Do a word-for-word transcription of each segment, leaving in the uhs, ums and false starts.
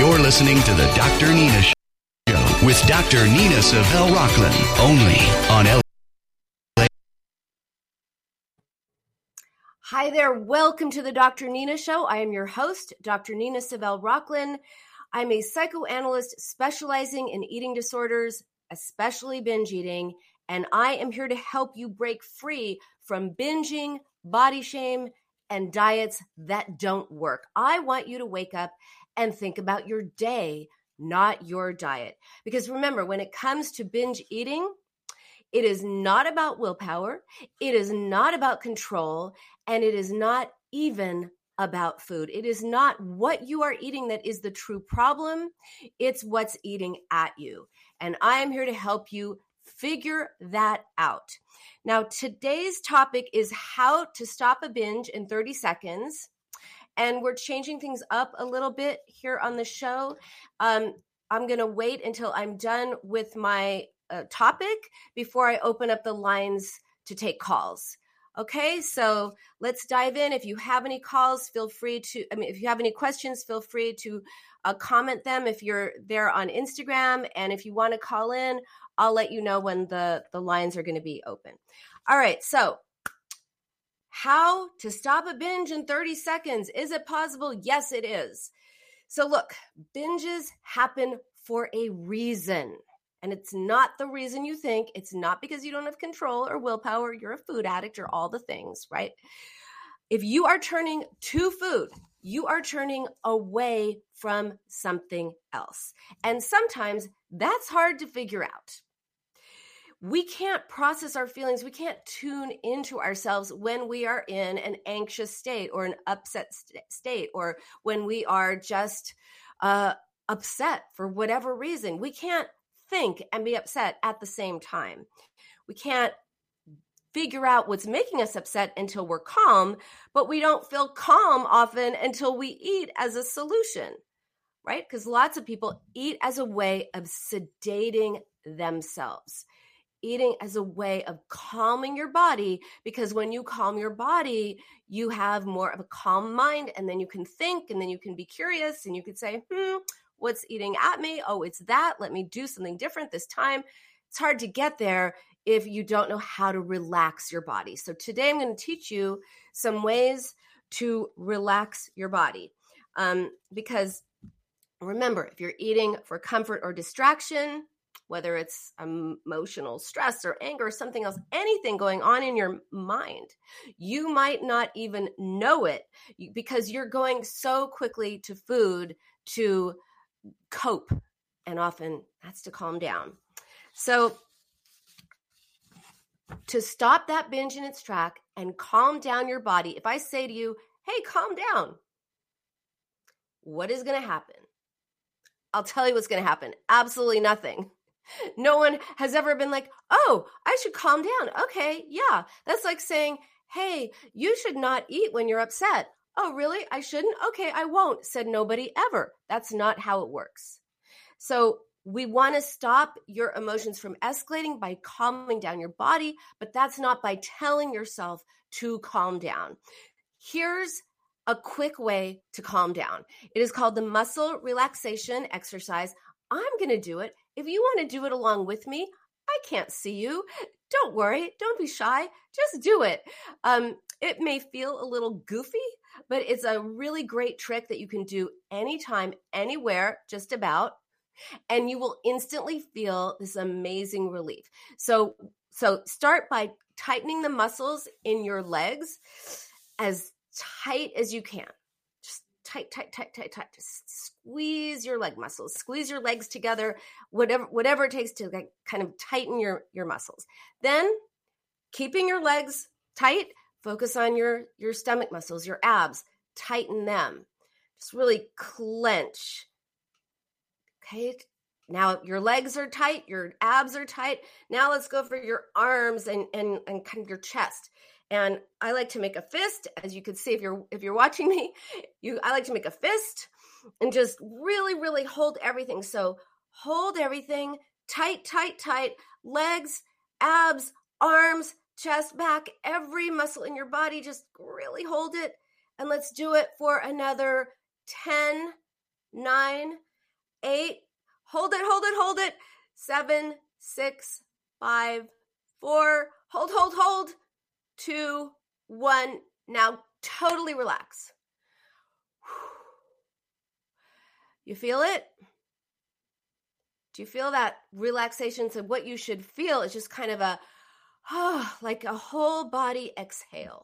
You're listening to the Doctor Nina Show with Doctor Nina Savelle Rocklin, only on L A. Hi there. Welcome to the Doctor Nina Show. I am your host, Doctor Nina Savelle Rocklin. I'm a psychoanalyst specializing in eating disorders, especially binge eating, and I am here to help you break free from binging, body shame, and diets that don't work. I want you to wake up and think about your day, not your diet. Because remember, when it comes to binge eating, it is not about willpower, it is not about control, and it is not even about food. It is not what you are eating that is the true problem. It's what's eating at you. And I am here to help you figure that out. Now, today's topic is how to stop a binge in thirty seconds. And we're changing things up a little bit here on the show. Um, I'm going to wait until I'm done with my uh, topic before I open up the lines to take calls. Okay, so let's dive in. If you have any calls, feel free to, I mean, if you have any questions, feel free to uh, comment them if you're there on Instagram. And if you want to call in, I'll let you know when the, the lines are going to be open. All right, so how to stop a binge in thirty seconds. Is it possible? Yes, it is. So look, binges happen for a reason. And it's not the reason you think. It's not because you don't have control or willpower. You're a food addict. You're all the things, right? If you are turning to food, you are turning away from something else. And sometimes that's hard to figure out. We can't process our feelings. We can't tune into ourselves when we are in an anxious state or an upset st- state or when we are just uh, upset for whatever reason. We can't think and be upset at the same time. We can't figure out what's making us upset until we're calm, but we don't feel calm often until we eat as a solution, right? Because lots of people eat as a way of sedating themselves. Eating as a way of calming your body, because when you calm your body, you have more of a calm mind, and then you can think, and then you can be curious, and you can say, hmm, what's eating at me? Oh, it's that. Let me do something different this time. It's hard to get there if you don't know how to relax your body. So today I'm going to teach you some ways to relax your body. Um, because remember, if you're eating for comfort or distraction, whether it's emotional stress or anger or something else, anything going on in your mind, you might not even know it because you're going so quickly to food to cope. And often that's to calm down. So to stop that binge in its track and calm down your body, if I say to you, hey, calm down, what is going to happen? I'll tell you what's going to happen. Absolutely nothing. No one has ever been like, oh, I should calm down. Okay, yeah. That's like saying, hey, you should not eat when you're upset. Oh, really? I shouldn't? Okay, I won't, said nobody ever. That's not how it works. So we want to stop your emotions from escalating by calming down your body, but that's not by telling yourself to calm down. Here's a quick way to calm down. It is called the muscle relaxation exercise. I'm going to do it. If you want to do it along with me, I can't see you. Don't worry. Don't be shy. Just do it. Um, it may feel a little goofy, but it's a really great trick that you can do anytime, anywhere, just about, and you will instantly feel this amazing relief. So, so start by tightening the muscles in your legs as tight as you can. Tight, tight, tight, tight, tight. Just squeeze your leg muscles. Squeeze your legs together, whatever whatever it takes to like, kind of tighten your, your muscles. Then, keeping your legs tight, focus on your, your stomach muscles, your abs. Tighten them. Just really clench. Okay? Now, your legs are tight. Your abs are tight. Now, let's go for your arms and, and, and kind of your chest. And I like to make a fist, as you can see if you're if you're watching me. You, I like to make a fist and just really, really hold everything. So hold everything tight, tight, tight. Legs, abs, arms, chest, back, every muscle in your body. Just really hold it. And let's do it for another ten, nine, eight, hold it, hold it, hold it, seven, six, five, four, hold, hold, hold, two, one. Now totally relax. You feel it? Do you feel that relaxation? So what you should feel is just kind of a, oh, like a whole body exhale.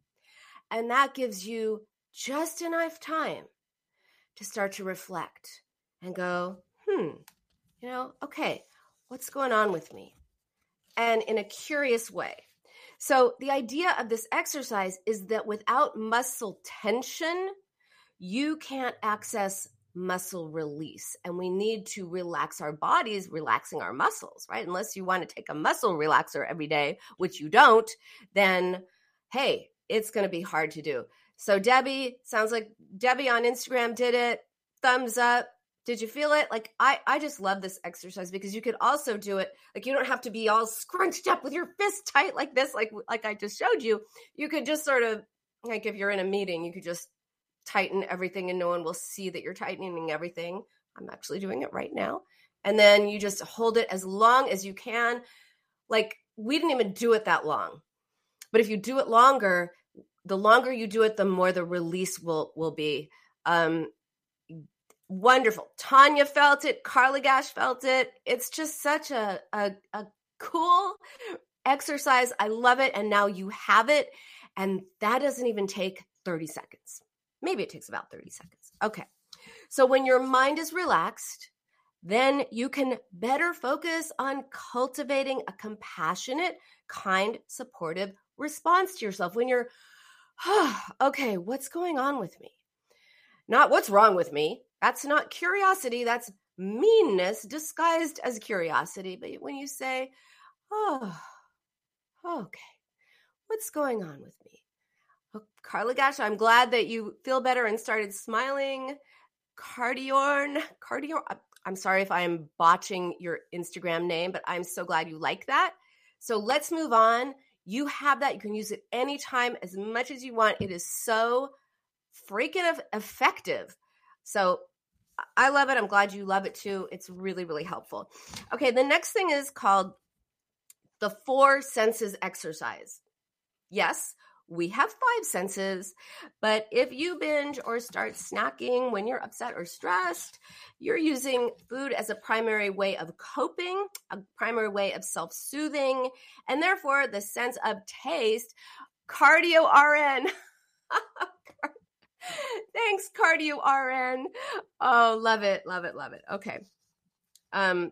And that gives you just enough time to start to reflect and go, hmm, you know, okay, what's going on with me? And in a curious way. So the idea of this exercise is that without muscle tension, you can't access muscle release. And we need to relax our bodies, relaxing our muscles, right? Unless you want to take a muscle relaxer every day, which you don't, then, hey, it's going to be hard to do. So Debbie, sounds like Debbie on Instagram did it. Thumbs up. Did you feel it? Like, I, I just love this exercise because you could also do it. Like, you don't have to be all scrunched up with your fist tight like this, like, like I just showed you. You could just sort of, like if you're in a meeting, you could just tighten everything and no one will see that you're tightening everything. I'm actually doing it right now. And then you just hold it as long as you can. Like, we didn't even do it that long. But if you do it longer, the longer you do it, the more the release will, will be. Um, wonderful. Tanya felt it. Carly Gash felt it. It's just such a, a, a cool exercise. I love it. And now you have it. And that doesn't even take thirty seconds. Maybe it takes about thirty seconds. Okay. So when your mind is relaxed, then you can better focus on cultivating a compassionate, kind, supportive response to yourself. When you're, oh, okay, what's going on with me? Not what's wrong with me. That's not curiosity. That's meanness disguised as curiosity. But when you say, oh, okay, what's going on with me? Oh, Carla Gash, I'm glad that you feel better and started smiling. Cardiorn, Cardiorn, I'm sorry if I'm botching your Instagram name, but I'm so glad you like that. So let's move on. You have that. You can use it anytime, as much as you want. It is so freaking effective. So I love it. I'm glad you love it too. It's really, really helpful. Okay, the next thing is called the four senses exercise. Yes, we have five senses, but if you binge or start snacking when you're upset or stressed, you're using food as a primary way of coping, a primary way of self-soothing, and therefore the sense of taste, cardio R N. Thanks, cardio R N. Oh, love it, love it, love it. Okay. Um,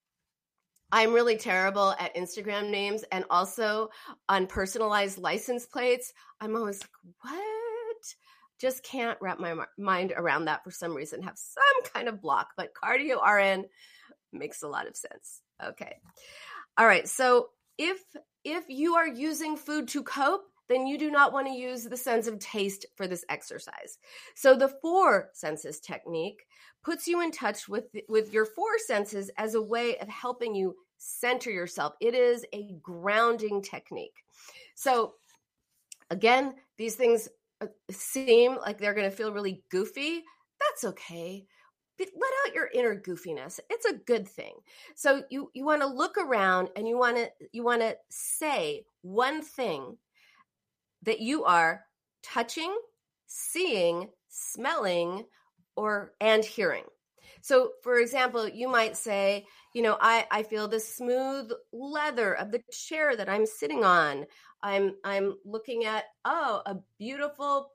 I'm really terrible at Instagram names and also on personalized license plates. I'm always like, what? Just can't wrap my mind around that for some reason, have some kind of block, but cardio R N makes a lot of sense. Okay. All right. So if, if you are using food to cope, then you do not want to use the sense of taste for this exercise. So the four senses technique puts you in touch with, with your four senses as a way of helping you center yourself. It is a grounding technique. So again, these things seem like they're going to feel really goofy. That's okay. But let out your inner goofiness. It's a good thing. So you, you want to look around and you want to, you want to say one thing that you are touching, seeing, smelling, or and hearing. So, for example, you might say, you know, I, I feel the smooth leather of the chair that I'm sitting on. I'm I'm looking at, oh, a beautiful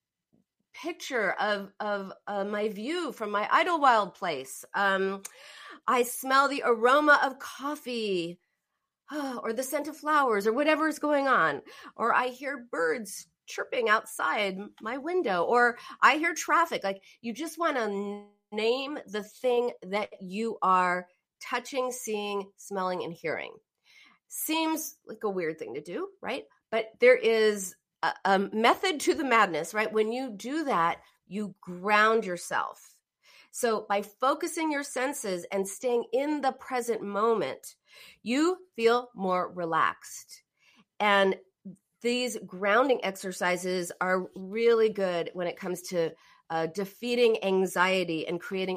picture of of uh, my view from my Idlewild place. Um, I smell the aroma of coffee. Or the scent of flowers, or whatever is going on. Or I hear birds chirping outside my window, or I hear traffic. Like, you just want to name the thing that you are touching, seeing, smelling, and hearing. Seems like a weird thing to do, right? But there is a, a method to the madness, right? When you do that, you ground yourself. So by focusing your senses and staying in the present moment, you feel more relaxed. And these grounding exercises are really good when it comes to uh, defeating anxiety and creating a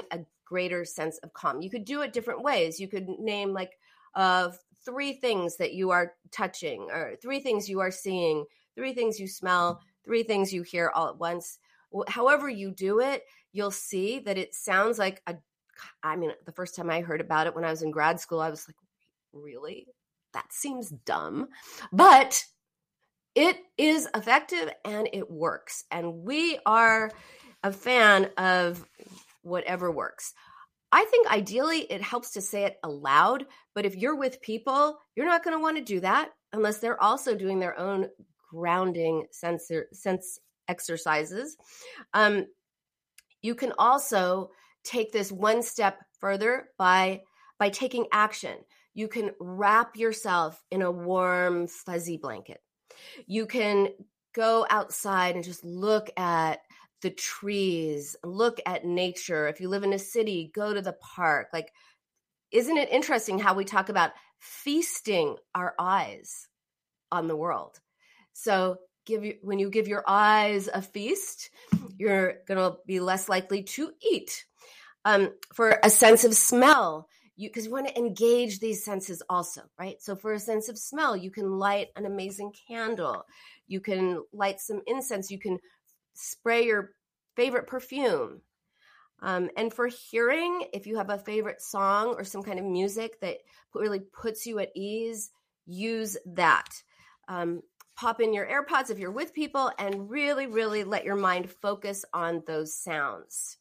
greater sense of calm. You could do it different ways. You could name like uh, three things that you are touching, or three things you are seeing, three things you smell, three things you hear all at once. However you do it, you'll see that it sounds like a, I mean, the first time I heard about it when I was in grad school, I was like, really? That seems dumb. But it is effective and it works. And we are a fan of whatever works. I think ideally it helps to say it aloud, but if you're with people, you're not going to want to do that unless they're also doing their own grounding sensor, sense exercises. Um, you can also take this one step further by, by taking action. You can wrap yourself in a warm, fuzzy blanket. You can go outside and just look at the trees, look at nature. If you live in a city, go to the park. Like, isn't it interesting how we talk about feasting our eyes on the world? So give you, when you give your eyes a feast, you're going to be less likely to eat. Um, for a sense of smell, you, because you want to engage these senses also, right? So for a sense of smell, you can light an amazing candle. You can light some incense. You can spray your favorite perfume. Um, and for hearing, if you have a favorite song or some kind of music that really puts you at ease, use that. Um, pop in your AirPods if you're with people and really, really let your mind focus on those sounds.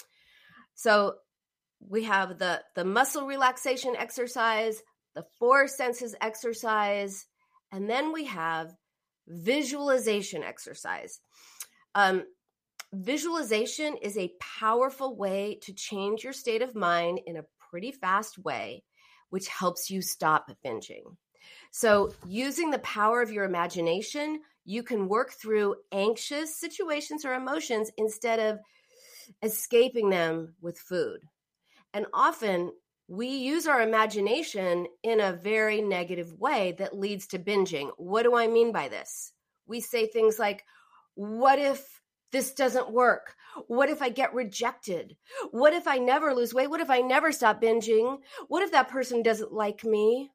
So we have the, the muscle relaxation exercise, the four senses exercise, and then we have visualization exercise. Um, visualization is a powerful way to change your state of mind in a pretty fast way, which helps you stop binging. So using the power of your imagination, you can work through anxious situations or emotions instead of escaping them with food. And often we use our imagination in a very negative way that leads to binging. What do I mean by this? We say things like, what if this doesn't work? What if I get rejected? What if I never lose weight? What if I never stop binging? What if that person doesn't like me?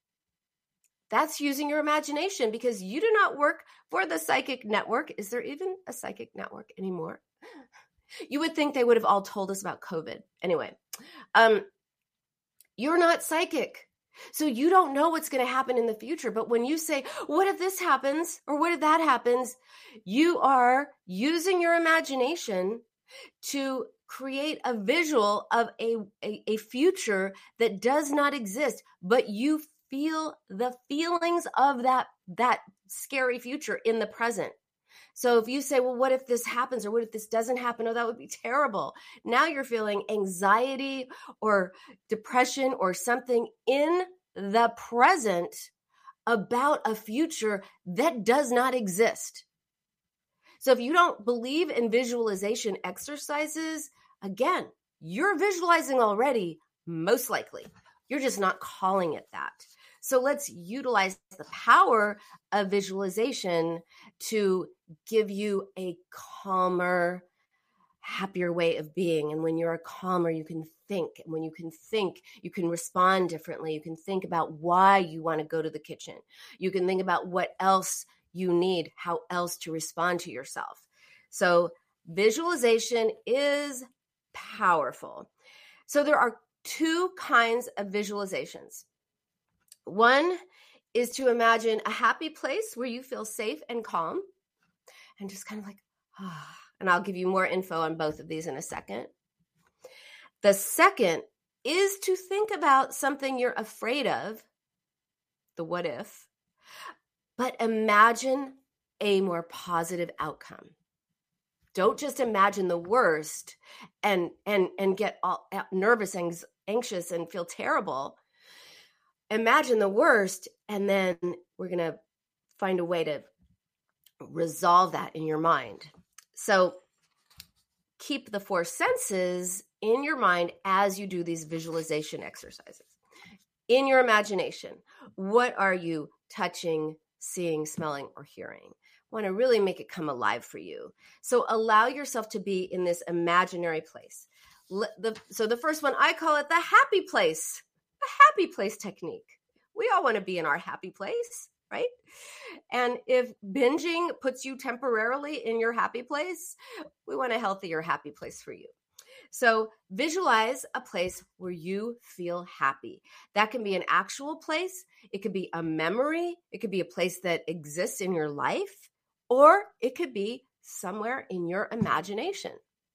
That's using your imagination because you do not work for the psychic network. Is there even a psychic network anymore? You would think they would have all told us about COVID. Anyway, um, you're not psychic. So you don't know what's going to happen in the future. But when you say, what if this happens? Or what if that happens? You are using your imagination to create a visual of a, a, a future that does not exist, but you feel the feelings of that, that scary future in the present. So if you say, well, what if this happens or what if this doesn't happen? Oh, that would be terrible. Now you're feeling anxiety or depression or something in the present about a future that does not exist. So if you don't believe in visualization exercises, again, you're visualizing already, most likely. You're just not calling it that. So let's utilize the power of visualization to give you a calmer, happier way of being. And when you're a calmer, you can think. And when you can think, you can respond differently. You can think about why you want to go to the kitchen. You can think about what else you need, how else to respond to yourself. So visualization is powerful. So there are two kinds of visualizations. One is to imagine a happy place where you feel safe and calm and just kind of like, ah, and I'll give you more info on both of these in a second. The second is to think about something you're afraid of, the what if, but imagine a more positive outcome. Don't just imagine the worst and and and get all nervous and anxious and feel terrible. Imagine the worst, and then we're going to find a way to resolve that in your mind. So keep the four senses in your mind as you do these visualization exercises. In your imagination, what are you touching, seeing, smelling, or hearing? I want to really make it come alive for you. So allow yourself to be in this imaginary place. the so the first one, I call it the happy place, the happy place technique. We all want to be in our happy place, right? And if binging puts you temporarily in your happy place, we want a healthier happy place for you. So visualize a place where you feel happy. That can be an actual place. It could be a memory. It could be a place that exists in your life, or it could be somewhere in your imagination.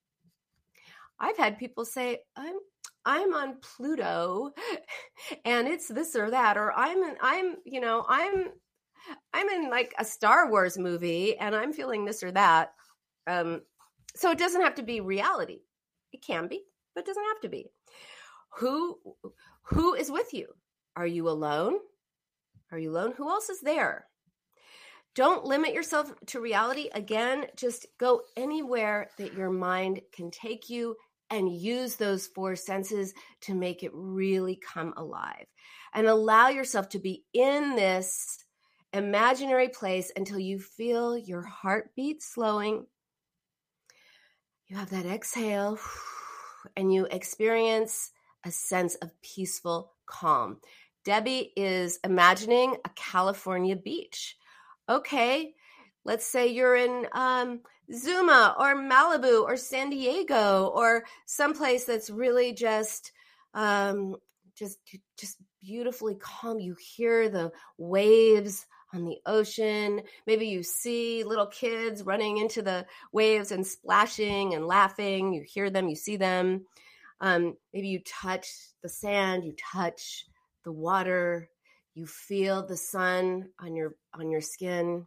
I've had people say, I'm I'm on Pluto and it's this or that, or I'm in, I'm, you know, I'm I'm in like a Star Wars movie and I'm feeling this or that. Um, so it doesn't have to be reality. It can be, but it doesn't have to be. Who who is with you? Are you alone? Are you alone? Who else is there? Don't limit yourself to reality. Again, just go anywhere that your mind can take you and use those four senses to make it really come alive. And allow yourself to be in this imaginary place until you feel your heartbeat slowing. You have that exhale and you experience a sense of peaceful calm. Debbie is imagining a California beach. Okay, let's say you're in um, Zuma or Malibu or San Diego or someplace that's really just, um, just, just beautifully calm. You hear the waves on the ocean. Maybe you see little kids running into the waves and splashing and laughing. You hear them, you see them. Um, maybe you touch the sand, you touch the water, you feel the sun on your on your skin.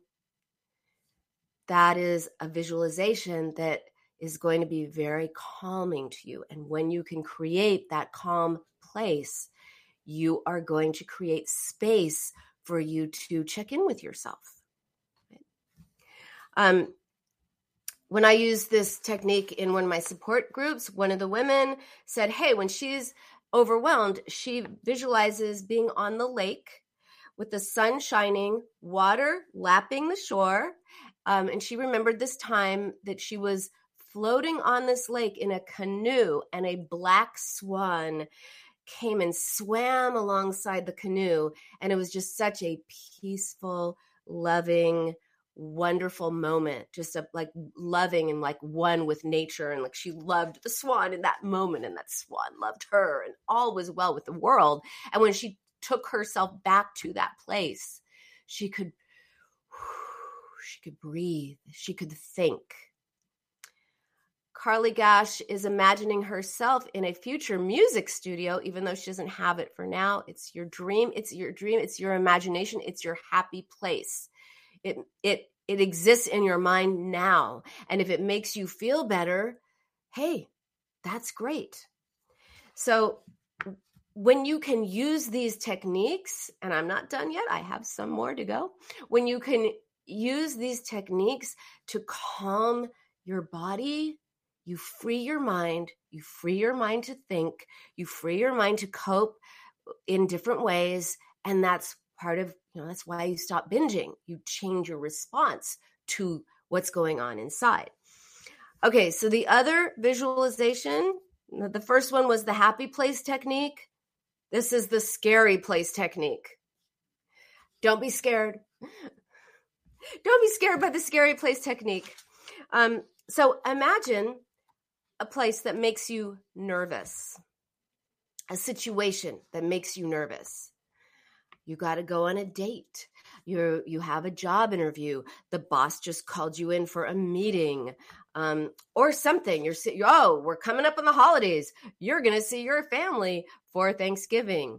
That is a visualization that is going to be very calming to you. And when you can create that calm place, you are going to create space for you to check in with yourself. Um, when I use this technique in one of my support groups, one of the women said, hey, when she's overwhelmed, she visualizes being on the lake with the sun shining, water lapping the shore. Um, and she remembered this time that she was floating on this lake in a canoe, and a black swan came and swam alongside the canoe. And it was just such a peaceful, loving, wonderful moment, just a, like loving and like one with nature. And like she loved the swan in that moment, and that swan loved her, and all was well with the world. And when she took herself back to that place, she could, she could breathe, she could think. Carly Gash is imagining herself in a future music studio, even though she doesn't have it for now. It's your dream. It's your dream. It's your imagination. It's your happy place. It, it, it exists in your mind now. And if it makes you feel better, hey, that's great. So when you can use these techniques, and I'm not done yet, I have some more to go. When you can use these techniques to calm your body, you free your mind, you free your mind to think, you free your mind to cope in different ways. And that's part of, you know, that's why you stop binging. You change your response to what's going on inside. Okay, so the other visualization, the first one was the happy place technique. This is the scary place technique. Don't be scared. Don't be scared by the scary place technique. Um, so imagine a place that makes you nervous, a situation that makes you nervous. You got to go on a date. You you have a job interview. The boss just called you in for a meeting, um, or something. You're oh, we're coming up on the holidays. You're gonna see your family for Thanksgiving.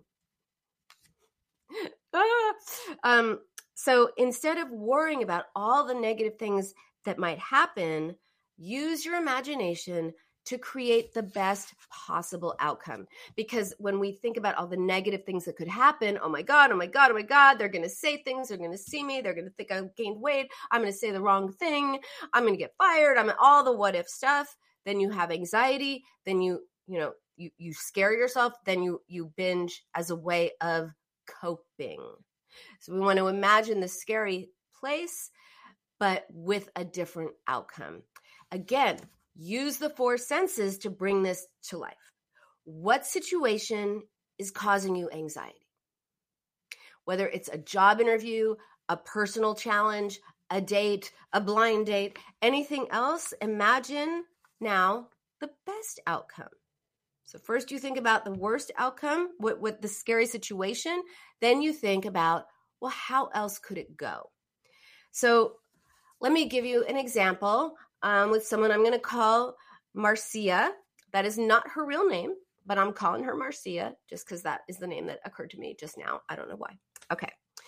ah. um, so instead of worrying about all the negative things that might happen, use your imagination to create the best possible outcome. Because when we think about all the negative things that could happen, oh my God, oh my God, oh my God, they're going to say things, they're going to see me, they're going to think I gained weight, I'm going to say the wrong thing, I'm going to get fired, I'm all the what if stuff. Then you have anxiety, then you, you know, you, you scare yourself, then you, you binge as a way of coping. So we want to imagine the scary place, but with a different outcome. Again, use the four senses to bring this to life. What situation is causing you anxiety? Whether it's a job interview, a personal challenge, a date, a blind date, anything else, imagine now the best outcome. So first you think about the worst outcome, what, what the scary situation, then you think about, well, how else could it go? So let me give you an example um, with someone I'm going to call Marcia. That is not her real name, but I'm calling her Marcia just because that is the name that occurred to me just now. I don't know why. Okay.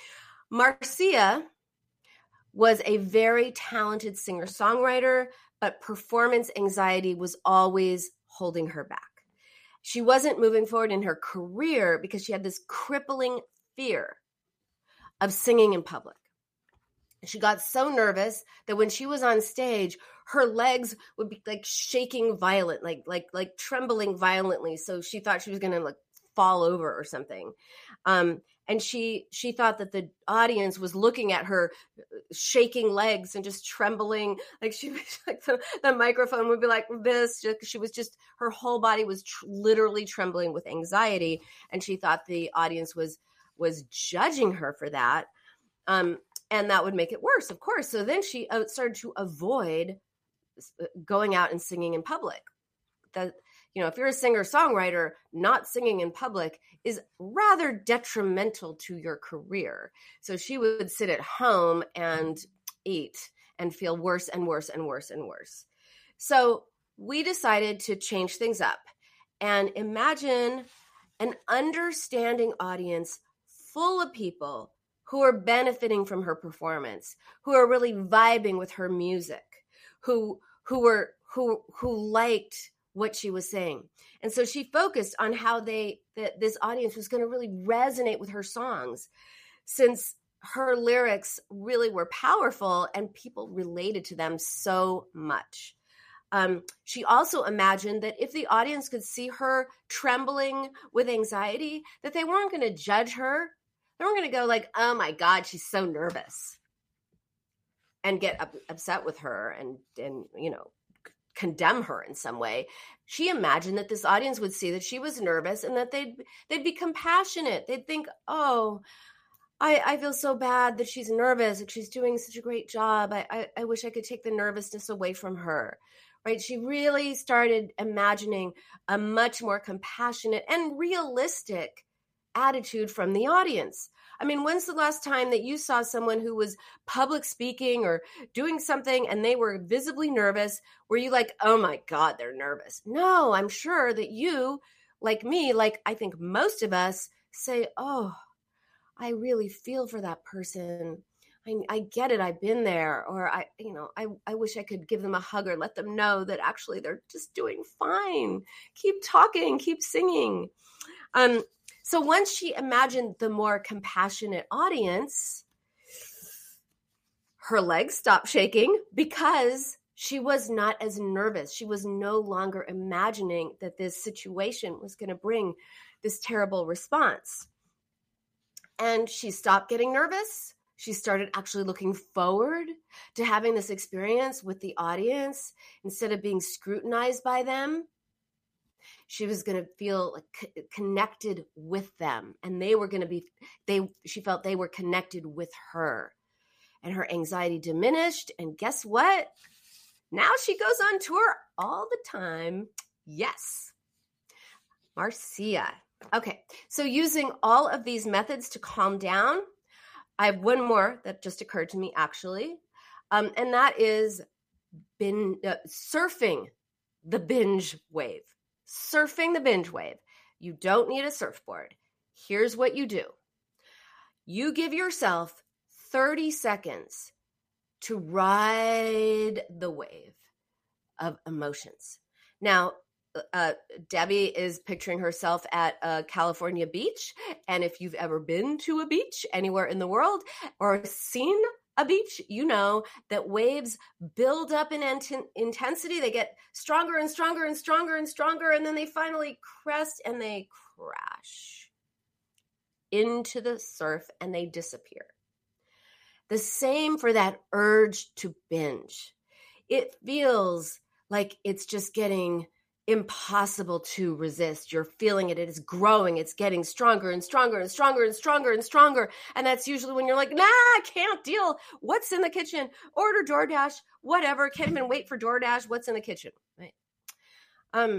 Marcia was a very talented singer-songwriter, but performance anxiety was always holding her back. She wasn't moving forward in her career because she had this crippling fear of singing in public. She got so nervous that when she was on stage, her legs would be like shaking violent, like like like trembling violently. So she thought she was going to like fall over or something. Um, and she she thought that the audience was looking at her shaking legs and just trembling. Like she was like the, the microphone would be like this. She was just, her whole body was tr- literally trembling with anxiety. And she thought the audience was was judging her for that. Um, and that would make it worse, of course. So then she uh, started to avoid going out and singing in public. That, you know, if you're a singer-songwriter, not singing in public is rather detrimental to your career. So she would sit at home and eat and feel worse and worse and worse and worse. So we decided to change things up and imagine an understanding audience full of people who are benefiting from her performance, who are really vibing with her music, who who were who who liked what she was saying. And so she focused on how they that this audience was going to really resonate with her songs, since her lyrics really were powerful and people related to them so much. Um, she also imagined that if the audience could see her trembling with anxiety, that they weren't going to judge her. They weren't going to go like, oh my God, she's so nervous, and get up, upset with her and, and, you know, condemn her in some way. She imagined that this audience would see that she was nervous and that they'd, they'd be compassionate. They'd think, oh, I, I feel so bad that she's nervous, that she's doing such a great job. I, I, I wish I could take the nervousness away from her, right? She really started imagining a much more compassionate and realistic attitude from the audience. I mean, when's the last time that you saw someone who was public speaking or doing something and they were visibly nervous? Were you like, oh my God, they're nervous? No, I'm sure that you, like me, like I think most of us, say, oh, I really feel for that person. I, I get it. I've been there. Or I, you know, I, I wish I could give them a hug or let them know that actually they're just doing fine. Keep talking, keep singing. Um, So once she imagined the more compassionate audience, her legs stopped shaking because she was not as nervous. She was no longer imagining that this situation was going to bring this terrible response. And she stopped getting nervous. She started actually looking forward to having this experience with the audience instead of being scrutinized by them. She was going to feel like c- connected with them, and they were going to be, they, she felt they were connected with her, and her anxiety diminished. And guess what? Now she goes on tour all the time. Yes. Marcia. Okay. So using all of these methods to calm down, I have one more that just occurred to me actually. Um, and that is bin, uh, surfing the binge wave. Surfing the binge wave. You don't need a surfboard. Here's what you do. You give yourself thirty seconds to ride the wave of emotions. Now, uh, Debbie is picturing herself at a California beach. And if you've ever been to a beach anywhere in the world or seen a beach, you know that waves build up in int- intensity. They get stronger and stronger and stronger and stronger, and then they finally crest and they crash into the surf and they disappear. The same for that urge to binge. It feels like it's just getting impossible to resist. You're feeling it. It is growing. It's getting stronger and stronger and stronger and stronger and stronger. And that's usually when you're like, nah, I can't deal. What's in the kitchen? Order DoorDash, whatever. Can't even wait for DoorDash. What's in the kitchen? Right. Um.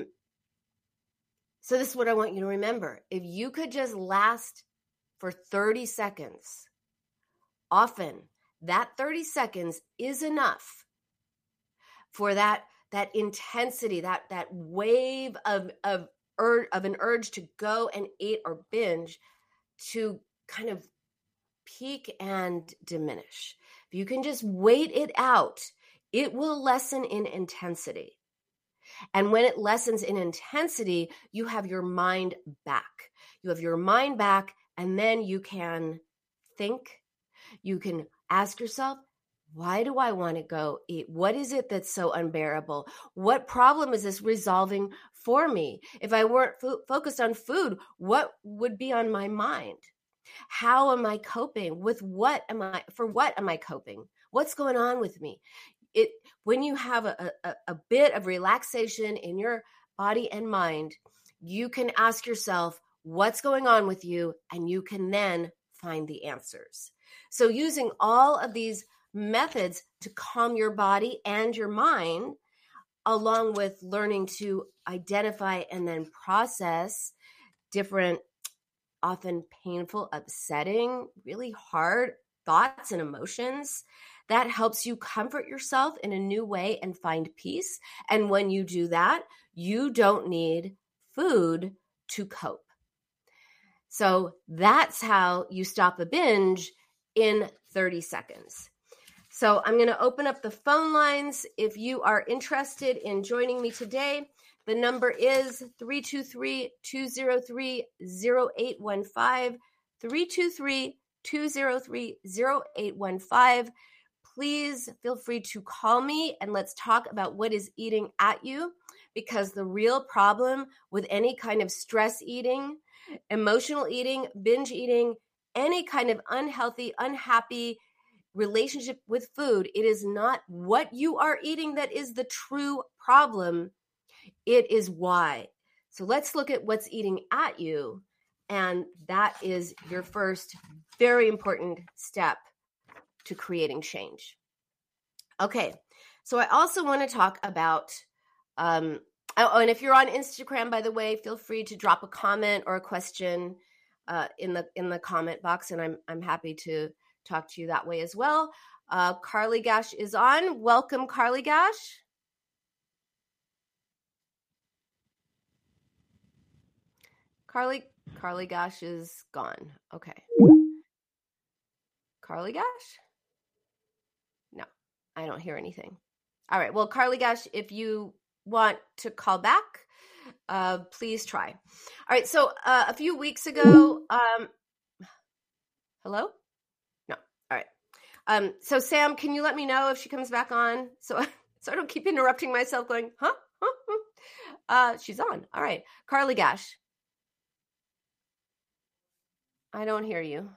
So this is what I want you to remember. If you could just last for thirty seconds, often that thirty seconds is enough for that that intensity, that that wave of of ur- of an urge to go and eat or binge to kind of peak and diminish. If you can just wait it out, it will lessen in intensity. And when it lessens in intensity, you have your mind back. You have your mind back, and then you can think. You can ask yourself, why do I want to go eat? What is it that's so unbearable? What problem is this resolving for me? If I weren't fo- focused on food, what would be on my mind? How am I coping? With what am I, for what am I coping? What's going on with me? It, when you have a, a, a bit of relaxation in your body and mind, you can ask yourself what's going on with you, and you can then find the answers. So using all of these methods to calm your body and your mind, along with learning to identify and then process different, often painful, upsetting, really hard thoughts and emotions, that helps you comfort yourself in a new way and find peace. And when you do that, you don't need food to cope. So that's how you stop a binge in thirty seconds. So I'm going to open up the phone lines. If you are interested in joining me today, the number is three two three, two zero three, zero eight one five, three two three, two zero three, zero eight one five. Please feel free to call me and let's talk about what is eating at you, because the real problem with any kind of stress eating, emotional eating, binge eating, any kind of unhealthy, unhappy relationship with food, it is not what you are eating that is the true problem. It is why. So let's look at what's eating at you. And that is your first very important step to creating change. Okay. So I also want to talk about, um, oh, and if you're on Instagram, by the way, feel free to drop a comment or a question uh, in the in the comment box, and I'm I'm happy to talk to you that way as well. Uh, Carly Gash is on. Welcome, Carly Gash. Carly Carly Gash is gone. Okay. Carly Gash? No, I don't hear anything. All right. Well, Carly Gash, if you want to call back, uh, please try. All right. So uh, a few weeks ago, um, hello? No. All right. Um, so Sam, can you let me know if she comes back on? So, so I don't keep interrupting myself going, huh? Huh? Huh? Uh, she's on. All right. Carly Gash. I don't hear you.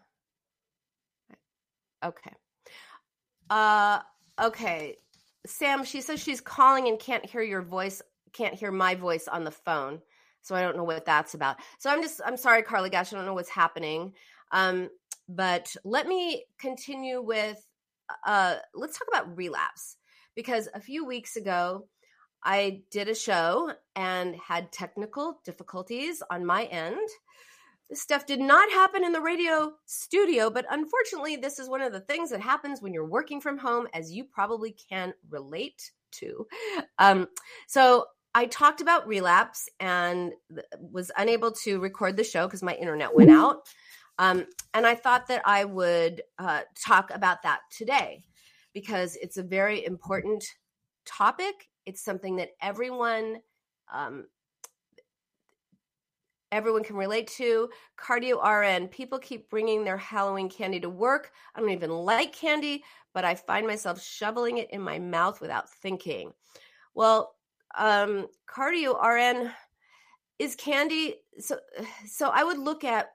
Okay. Uh, okay. Sam, she says she's calling and can't hear your voice, can't hear my voice on the phone. So I don't know what that's about. So I'm just, I'm sorry, Carly Gash, I don't know what's happening. Um, but let me continue with, uh, let's talk about relapse, because a few weeks ago, I did a show and had technical difficulties on my end. This stuff did not happen in the radio studio, but unfortunately, this is one of the things that happens when you're working from home, as you probably can relate to. Um, so I talked about relapse and was unable to record the show because my internet went out. Um, and I thought that I would uh, talk about that today because it's a very important topic. It's something that everyone um, everyone can relate to. Cardio R N, people keep bringing their Halloween candy to work. I don't even like candy, but I find myself shoveling it in my mouth without thinking. Well, um, Cardio R N is candy. So, so I would look at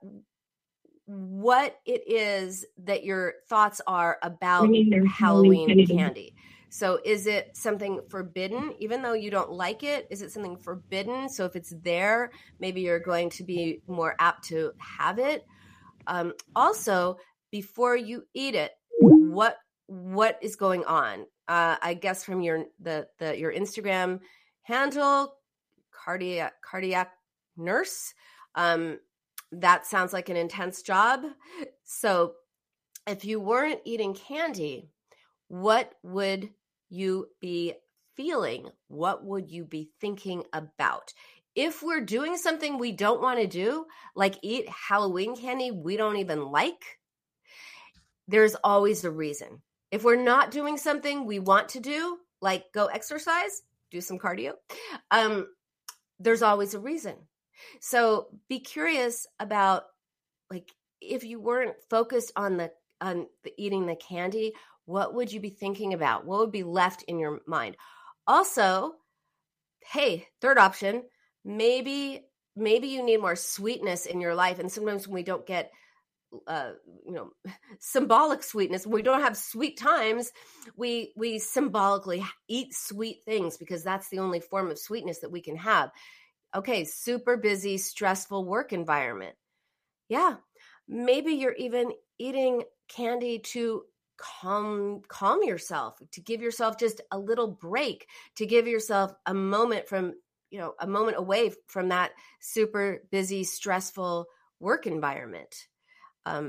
what it is that your thoughts are about Halloween candy. candy. So is it something forbidden, even though you don't like it? Is it something forbidden? So if it's there, maybe you're going to be more apt to have it. Um, also, before you eat it, what what is going on? Uh, I guess from your the the your Instagram handle, cardiac cardiac nurse. Um, that sounds like an intense job. So if you weren't eating candy, what would you be feeling? What would you be thinking about? If we're doing something we don't want to do, like eat Halloween candy we don't even like, there's always a reason. If we're not doing something we want to do, like go exercise, do some cardio, um, there's always a reason. So be curious about, like, if you weren't focused on the on the eating the candy, what would you be thinking about? What would be left in your mind? Also, hey, third option, maybe maybe you need more sweetness in your life. And sometimes when we don't get uh, you know, symbolic sweetness, when we don't have sweet times, we we symbolically eat sweet things because that's the only form of sweetness that we can have. Okay, super busy, stressful work environment. Yeah, maybe you're even eating candy to calm calm yourself, to give yourself just a little break, to give yourself a moment from, you know, a moment away from that super busy, stressful work environment. Um,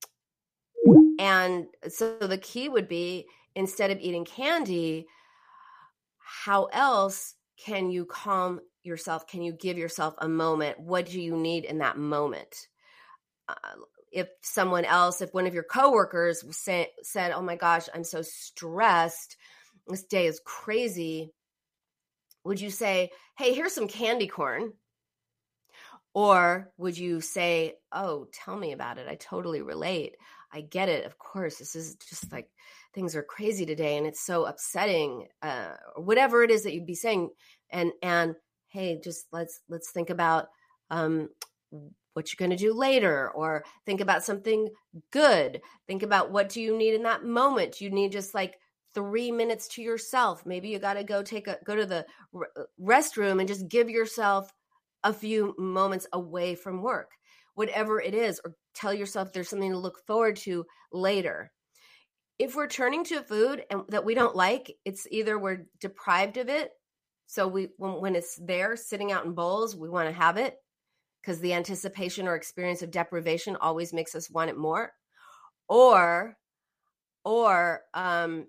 and so the key would be, instead of eating candy, how else can you calm yourself? Can you give yourself a moment? What do you need in that moment? Uh, if someone else, if one of your coworkers say, said, oh my gosh, I'm so stressed, this day is crazy, would you say, hey, here's some candy corn? Or would you say, oh, tell me about it. I totally relate. I get it. Of course, this is just like, things are crazy today and it's so upsetting, uh, or whatever it is that you'd be saying. And, and hey, just let's, let's think about, um, what you're going to do later, or think about something good. Think about, what do you need in that moment? You need just like three minutes to yourself. Maybe you got to go take a, go to the r- restroom and just give yourself a few moments away from work, whatever it is, or tell yourself there's something to look forward to later. If we're turning to food and that we don't like, it's either we're deprived of it. So we, when, when it's there sitting out in bowls, we want to have it, because the anticipation or experience of deprivation always makes us want it more. Or, or, um,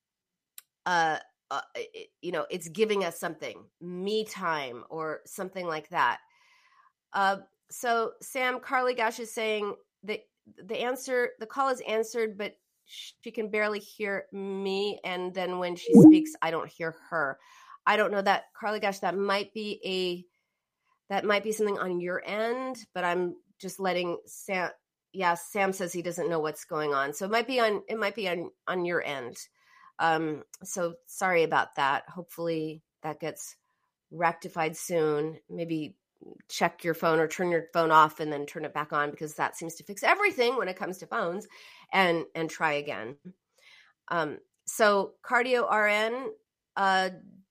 uh, uh, it, you know, it's giving us something, me time or something like that. Uh, so Sam, Carly Gash is saying that the answer, the call is answered, but she can barely hear me. And then when she speaks, I don't hear her. I don't know that, Carly Gash, that might be a, that might be something on your end, but I'm just letting Sam, yeah, Sam says he doesn't know what's going on. So it might be on, it might be on, on your end. Um, so sorry about that. Hopefully that gets rectified soon. Maybe check your phone or turn your phone off and then turn it back on, because that seems to fix everything when it comes to phones, and, and try again. Um, so cardio R N, uh,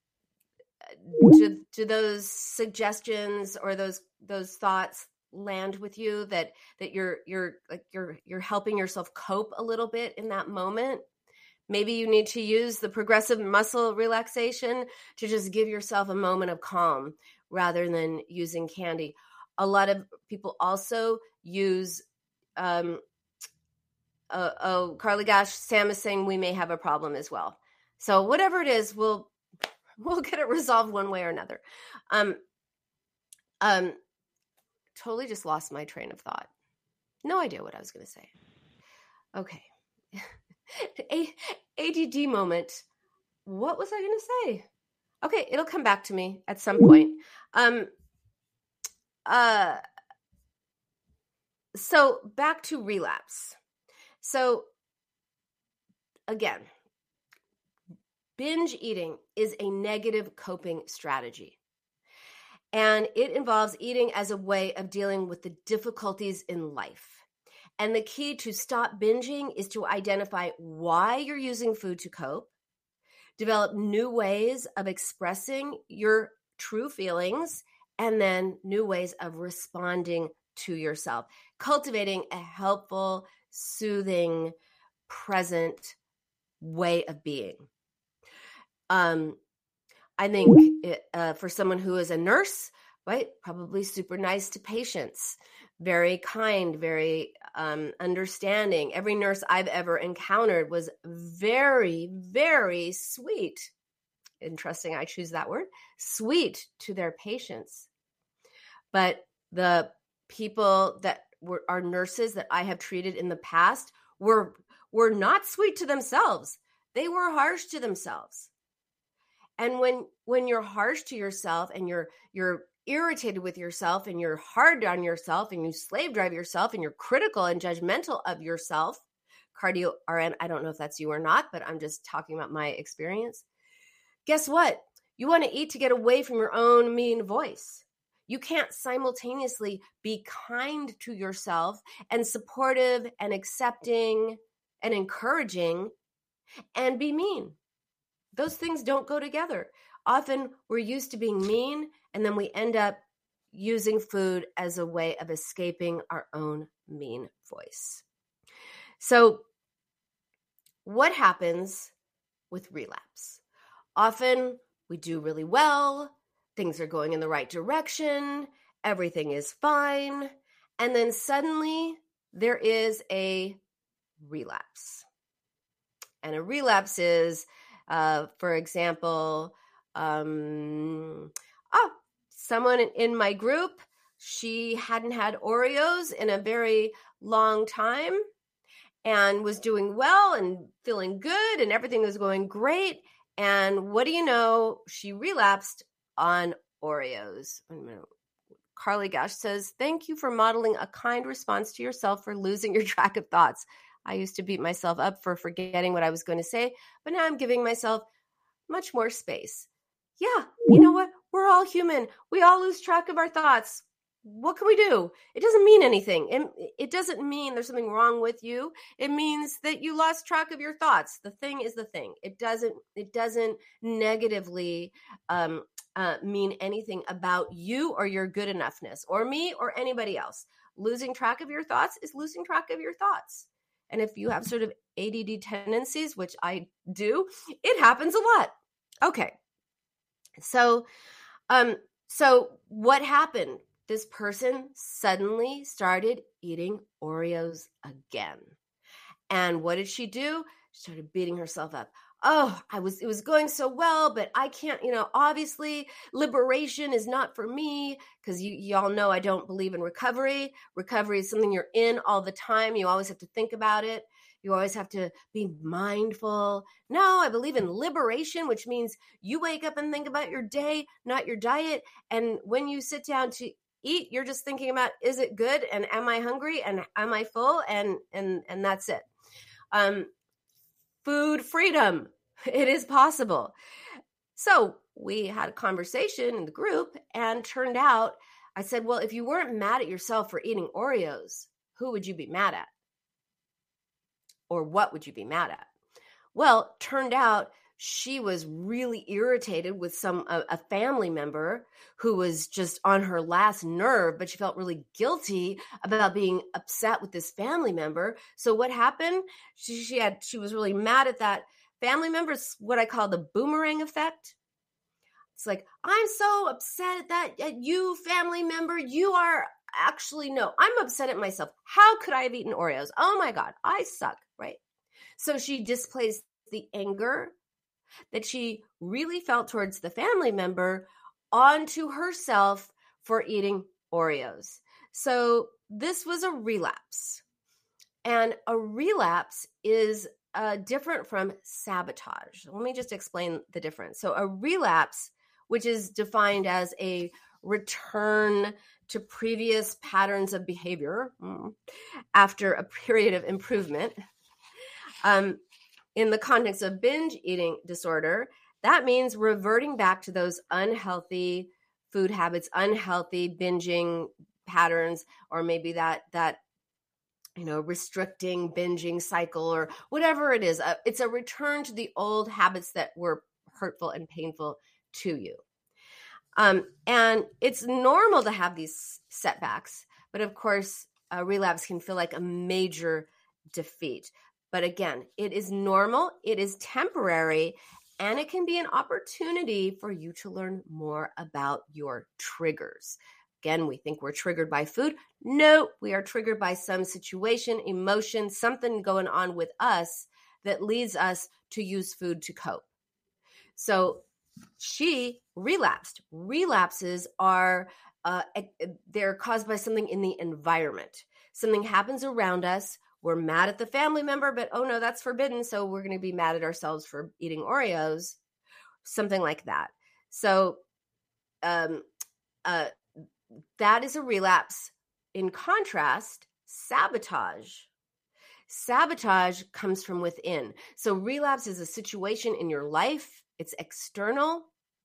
do, do those suggestions or those, those thoughts land with you, that, that you're, you're like, you're, you're helping yourself cope a little bit in that moment? Maybe you need to use the progressive muscle relaxation to just give yourself a moment of calm rather than using candy. A lot of people also use, um, uh, oh, Carly Gash, Sam is saying we may have a problem as well. So whatever it is, we'll, we'll get it resolved one way or another. Um, um, totally just lost my train of thought. No idea what I was going to say. Okay. A- ADD moment. What was I going to say? Okay, it'll come back to me at some point. Um, uh, so back to relapse. So again, binge eating is a negative coping strategy. And it involves eating as a way of dealing with the difficulties in life. And the key to stop binging is to identify why you're using food to cope, develop new ways of expressing your true feelings, and then new ways of responding to yourself, cultivating a helpful, soothing, present way of being. Um, I think it, uh, for someone who is a nurse, right, probably super nice to patients, very kind, very um, understanding. Every nurse I've ever encountered was very, very sweet. Interesting, I choose that word, sweet to their patients. But the people that were are nurses that I have treated in the past were were not sweet to themselves. They were harsh to themselves. And when when you're harsh to yourself and you're you're irritated with yourself and you're hard on yourself and you slave drive yourself and you're critical and judgmental of yourself, cardio R N, I don't know if that's you or not, but I'm just talking about my experience. Guess what? You want to eat to get away from your own mean voice. You can't simultaneously be kind to yourself and supportive and accepting and encouraging and be mean. Those things don't go together. Often we're used to being mean, and then we end up using food as a way of escaping our own mean voice. So what happens with relapse? Often we do really well, things are going in the right direction, everything is fine, and then suddenly there is a relapse. And a relapse is, uh, for example, um, oh, someone in my group, she hadn't had Oreos in a very long time and was doing well and feeling good and everything was going great. And what do you know? She relapsed on Oreos. Carly Gash says, thank you for modeling a kind response to yourself for losing your track of thoughts. I used to beat myself up for forgetting what I was going to say, but now I'm giving myself much more space. Yeah, you know what? We're all human. We all lose track of our thoughts. What can we do? It doesn't mean anything. It, it doesn't mean there's something wrong with you. It means that you lost track of your thoughts. The thing is the thing. It doesn't, it doesn't negatively um, uh, mean anything about you or your good enoughness or me or anybody else. Losing track of your thoughts is losing track of your thoughts. And if you have sort of A D D tendencies, which I do, it happens a lot. Okay. So, um, so what happened? This person suddenly started eating Oreos again. And what did she do? She started beating herself up. Oh, I was, it was going so well, but I can't, you know, obviously liberation is not for me because you, y'all know I don't believe in recovery. Recovery is something you're in all the time. You always have to think about it. You always have to be mindful. No, I believe in liberation, which means you wake up and think about your day, not your diet. And when you sit down to eat, you're just thinking about, is it good? And am I hungry? And am I full? And, and, and that's it. Um, food freedom. It is possible. So we had a conversation in the group and turned out, I said, well, if you weren't mad at yourself for eating Oreos, who would you be mad at? Or what would you be mad at? Well, turned out she was really irritated with some a, a family member who was just on her last nerve, but she felt really guilty about being upset with this family member. So what happened? She, she had she was really mad at that family member. It's what I call the boomerang effect. It's like, I'm so upset at that at you, family member. You are actually, no, I'm upset at myself. How could I have eaten Oreos? Oh my God, I suck, right? So she displays the anger that she really felt towards the family member onto herself for eating Oreos. So this was a relapse. And a relapse is uh, different from sabotage. Let me just explain the difference. So a relapse, which is defined as a return to previous patterns of behavior mm, after a period of improvement. Um, in the context of binge eating disorder, that means reverting back to those unhealthy food habits, unhealthy binging patterns, or maybe that that you know, restricting, binging cycle or whatever it is. Uh, it's a return to the old habits that were hurtful and painful to you. Um, and it's normal to have these setbacks, but of course, a relapse can feel like a major defeat. But again, it is normal, it is temporary, and it can be an opportunity for you to learn more about your triggers. Again, we think we're triggered by food. No, we are triggered by some situation, emotion, something going on with us that leads us to use food to cope. So she relapsed. Relapses are, uh, they're caused by something in the environment. Something happens around us. We're mad at the family member, but oh no, that's forbidden. So we're going to be mad at ourselves for eating Oreos, something like that. So um, uh, that is a relapse. In contrast, sabotage. Sabotage comes from within. So relapse is a situation in your life. It's external.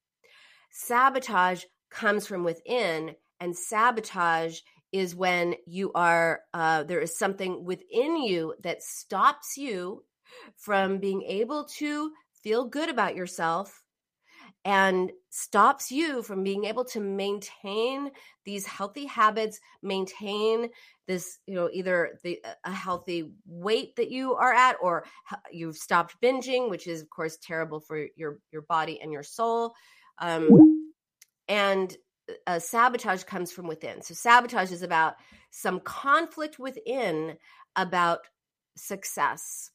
Sabotage comes from within, and sabotage is when you are, uh, there is something within you that stops you from being able to feel good about yourself and stops you from being able to maintain these healthy habits, maintain this, you know, either the, a healthy weight that you are at, or you've stopped binging, which is of course terrible for your, your body and your soul. Um, and uh, sabotage comes from within. So sabotage is about some conflict within about success.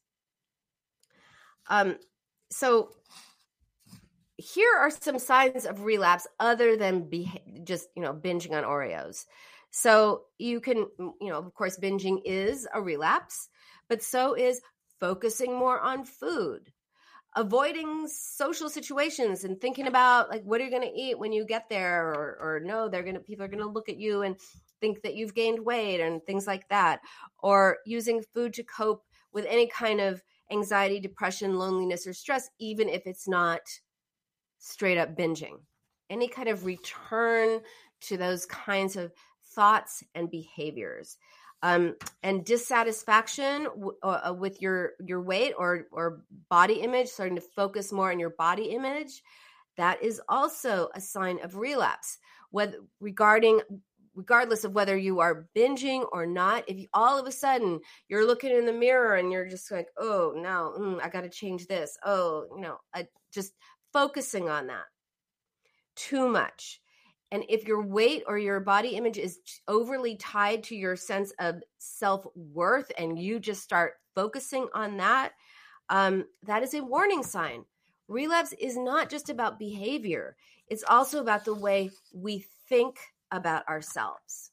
Um, so here are some signs of relapse other than be, just, you know, binging on Oreos. So you can, you know, of course, binging is a relapse, but so is focusing more on food, avoiding social situations and thinking about like, what are you going to eat when you get there? Or, or no, they're going to, people are going to look at you and think that you've gained weight and things like that. Or using food to cope with any kind of anxiety, depression, loneliness, or stress, even if it's not straight up binging. Any kind of return to those kinds of thoughts and behaviors. Um, and dissatisfaction w- uh, with your, your weight or, or body image, starting to focus more on your body image, that is also a sign of relapse. Whether regarding, regardless of whether you are binging or not, if you, all of a sudden you're looking in the mirror and you're just like, oh no, mm, I got to change this. Oh, you know, I just focusing on that too much. And if your weight or your body image is overly tied to your sense of self-worth and you just start focusing on that, um, that is a warning sign. Relapse is not just about behavior. It's also about the way we think about ourselves.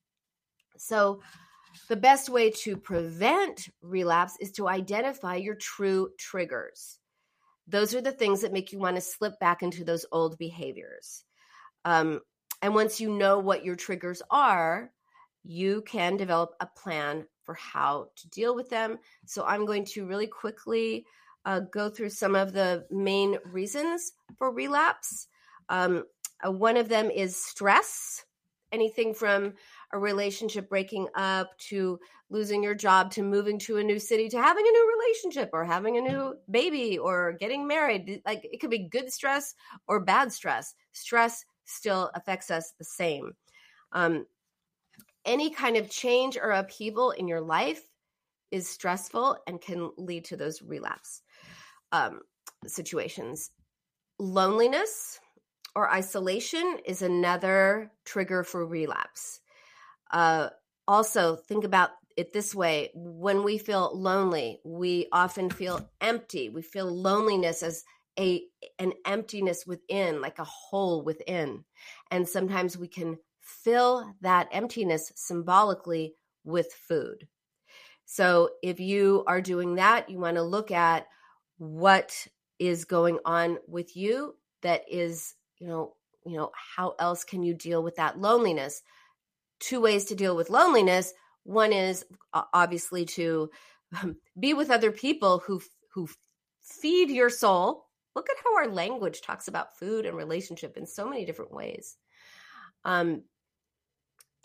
So the best way to prevent relapse is to identify your true triggers. Those are the things that make you want to slip back into those old behaviors. Um, and once you know what your triggers are, you can develop a plan for how to deal with them. So I'm going to really quickly uh, go through some of the main reasons for relapse. Um, uh, one of them is stress. Anything from a relationship breaking up to losing your job to moving to a new city to having a new relationship or having a new baby or getting married. Like it could be good stress or bad stress. Stress still affects us the same. Um, any kind of change or upheaval in your life is stressful and can lead to those relapse um, situations. Loneliness or isolation is another trigger for relapse. Uh, also, think about it this way. When we feel lonely, we often feel empty. We feel loneliness as a an emptiness within, like a hole within. And sometimes we can fill that emptiness symbolically with food. So if you are doing that, you want to look at what is going on with you that is, you know, you know, how else can you deal with that loneliness? Two ways to deal with loneliness. One is obviously to be with other people who who feed your soul. Look at how our language talks about food and relationship in so many different ways. Um,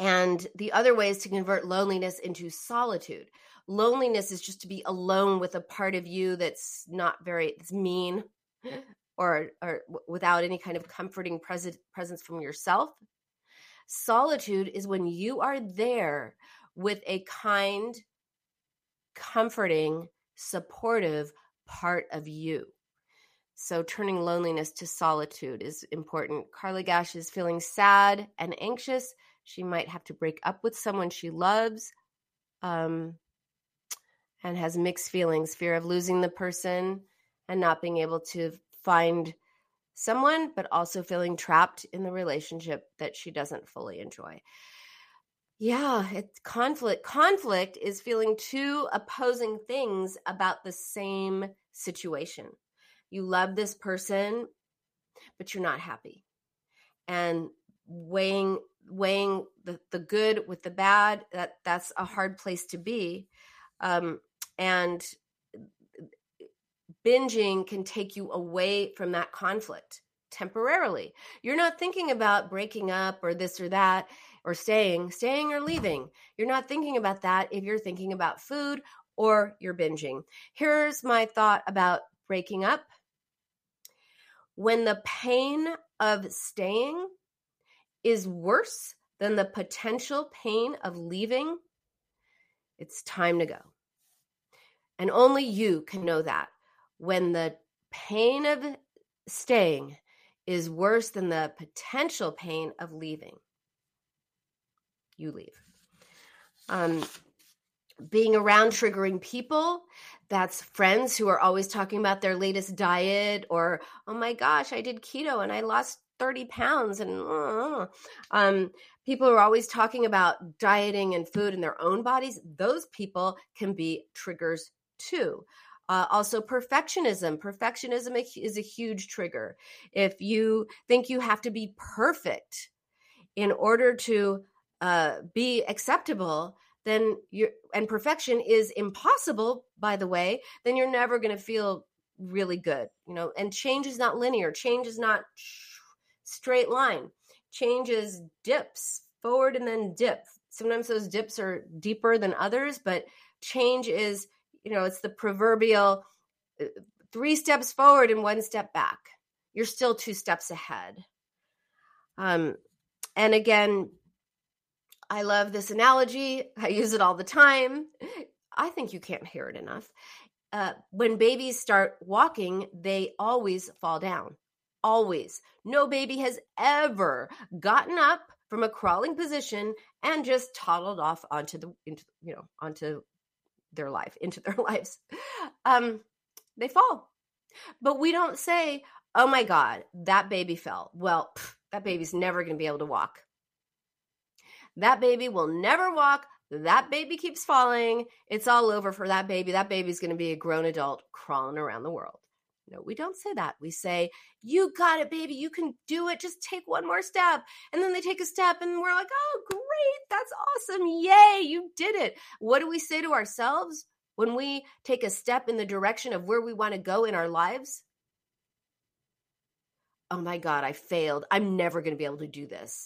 And the other way is to convert loneliness into solitude. Loneliness is just to be alone with a part of you that's not very, it's mean, or, or without any kind of comforting pres- presence from yourself. Solitude is when you are there with a kind, comforting, supportive part of you. So turning loneliness to solitude is important. Carly Gash is feeling sad and anxious. She might have to break up with someone she loves, um, and has mixed feelings, fear of losing the person and not being able to find someone, but also feeling trapped in the relationship that she doesn't fully enjoy. Yeah, it's conflict. Conflict is feeling two opposing things about the same situation. You love this person, but you're not happy. And weighing weighing the, the good with the bad, that that's a hard place to be. Um, and binging can take you away from that conflict temporarily. You're not thinking about breaking up or this or that, or staying, staying or leaving. You're not thinking about that if you're thinking about food or you're binging. Here's my thought about breaking up. When the pain of staying is worse than the potential pain of leaving, it's time to go. And only you can know that. When the pain of staying is worse than the potential pain of leaving, you leave. Um, being around triggering people, that's friends who are always talking about their latest diet, or, oh my gosh, I did keto and I lost thirty pounds. And uh, um, people who are always talking about dieting and food in their own bodies, those people can be triggers too. Uh, also, perfectionism. Perfectionism is a huge trigger. If you think you have to be perfect in order to uh, be acceptable, then you're, and perfection is impossible, by the way, then you're never going to feel really good. You know, and change is not linear. Change is not straight line. Change is dips, forward and then dip. Sometimes those dips are deeper than others, but change is, you know, it's the proverbial three steps forward and one step back. You're still two steps ahead. Um, and again, I love this analogy. I use it all the time. I think you can't hear it enough. Uh, when babies start walking, they always fall down. Always. No baby has ever gotten up from a crawling position and just toddled off onto the, into, you know, onto their life, into their lives. Um, they fall. But we don't say, oh my God, that baby fell. Well, pff, that baby's never going to be able to walk. That baby will never walk. That baby keeps falling. It's all over for that baby. That baby's going to be a grown adult crawling around the world. No, we don't say that. We say, you got it, baby. You can do it. Just take one more step. And then they take a step and we're like, oh, great. That's awesome. Yay, you did it. What do we say to ourselves when we take a step in the direction of where we want to go in our lives? Oh my God, I failed. I'm never going to be able to do this.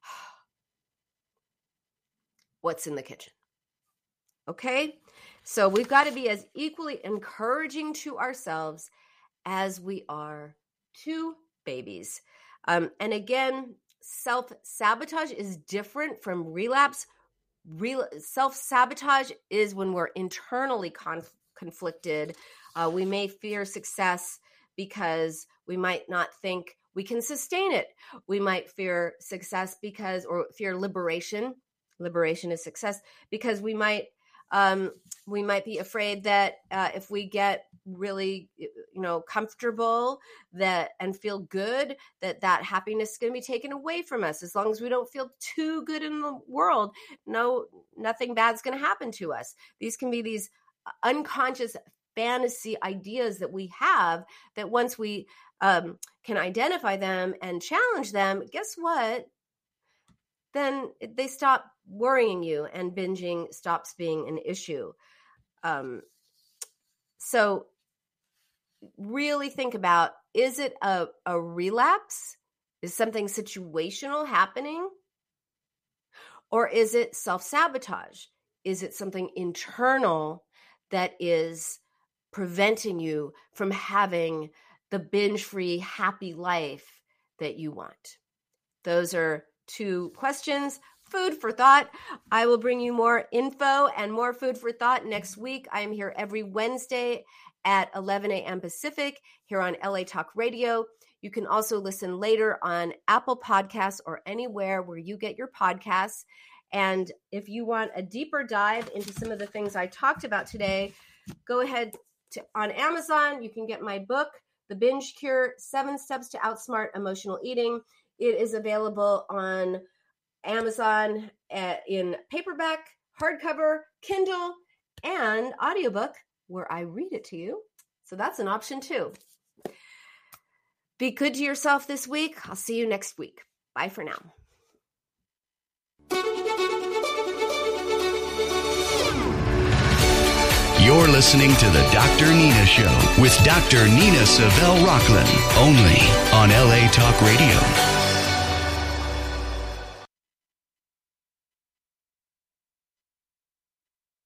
What's in the kitchen? Okay? So we've got to be as equally encouraging to ourselves as we are to babies. Um, and again, self-sabotage is different from relapse. Re- self-sabotage is when we're internally conf- conflicted. Uh, we may fear success because we might not think we can sustain it. We might fear success because, or fear liberation. Liberation is success, because we might um, we might be afraid that uh, if we get really, you know, comfortable that and feel good, that that happiness is going to be taken away from us. As long as we don't feel too good in the world, no, nothing bad's going to happen to us. These can be these unconscious fantasy ideas that we have, that once we um, can identify them and challenge them, guess what? Then they stop worrying you and binging stops being an issue. Um, so really think about, is it a, a relapse? Is something situational happening? Or is it self-sabotage? Is it something internal that is preventing you from having the binge-free, happy life that you want? Those are two questions. Food for thought. I will bring you more info and more food for thought next week. I am here every Wednesday at eleven a.m. Pacific here on L A Talk Radio. You can also listen later on Apple Podcasts or anywhere where you get your podcasts. And if you want a deeper dive into some of the things I talked about today, go ahead to on Amazon. You can get my book, The Binge Cure, Seven Steps to Outsmart Emotional Eating. It is available on Amazon at, in paperback, hardcover, Kindle, and audiobook, where I read it to you. So that's an option too. Be good to yourself this week. I'll see you next week. Bye for now. You're listening to the Doctor Nina Show with Doctor Nina Savelle Rocklin, only on L A Talk Radio.